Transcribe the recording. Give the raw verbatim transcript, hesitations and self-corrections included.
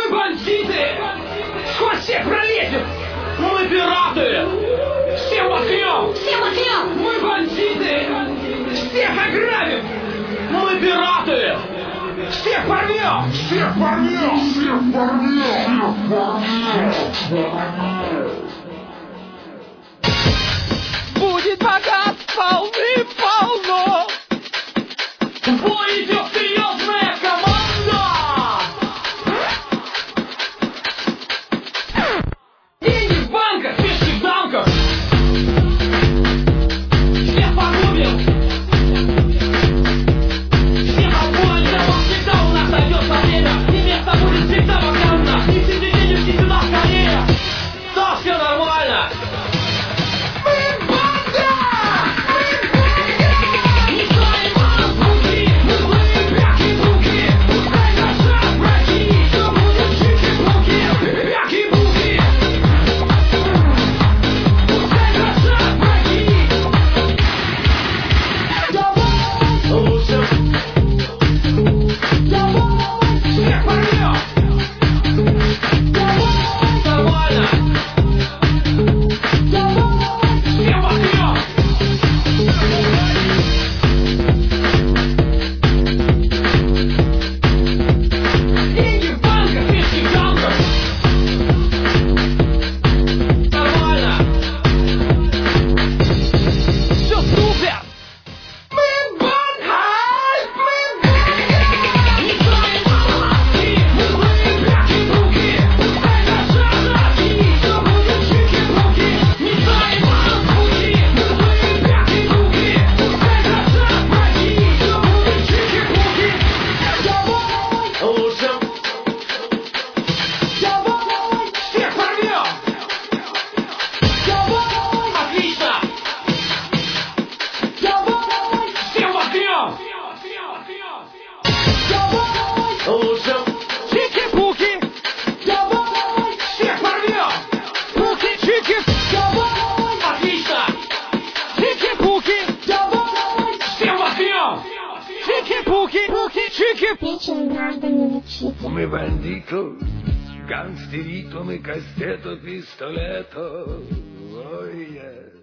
Мы бандиты! Сквозь всех пролезем! Мы пираты! Всем воткнем! Всем воткнем! Мы бандиты! Всех ограбим! Мы пираты! Всех порвем! Всех порвем! Всех порвем! Всех порвем! Будет богат полным-полно! В бой идет серьезная команда! Деньги в банках, фишки в замках! Всех погубим! Всех отбоем, но всегда у нас найдется время! И место будет всегда вакантно! Несите денег, сюда скорее! Да, все нормально! Вечер граждане лечите. Мы бандитов, гангстеритов и кастетов, пистолетов. Ой, yeah.